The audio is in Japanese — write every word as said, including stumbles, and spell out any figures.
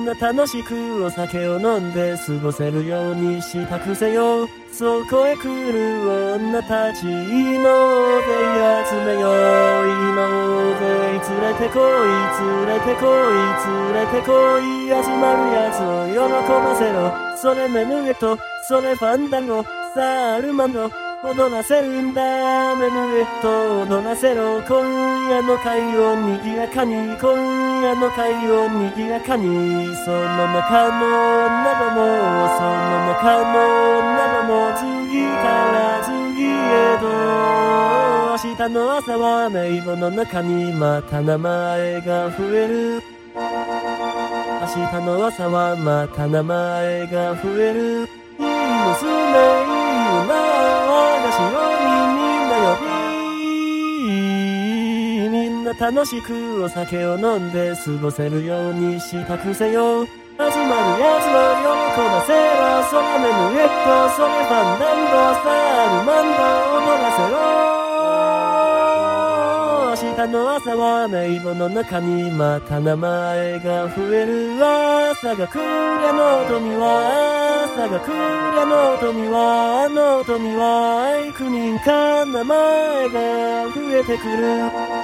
な楽しくお酒を飲んで過ごせるようにしたくせよ。そこへ来る女たち、いいので集めよう。いいので連れてこい、連れてこい、連れてこい。集まるやつを喜ばせろ。それメヌエット、それファンダンゴ、さあアルマンド踊らせるんだ。メヌエット踊らせろ。今夜の会を賑やかに、今夜の会を賑やかに。その中の女ども、その中の女ども、次から次へと。明日の朝は名簿の中にまた名前が増える。明日の朝はまた名前が増える。いい娘、いい女、私をみんな呼び、みんな楽しくお酒を飲んで過ごせるようにしたくせよ。集まるやつを喜ばせろ。それメヌエット、それファンダンゴ、さあアルマンド踊らせろ。明日の朝は名簿の中にまた名前が増える。朝が来りゃの富は、朝が来りゃの富は、あの富は幾人か名前が増えてくる。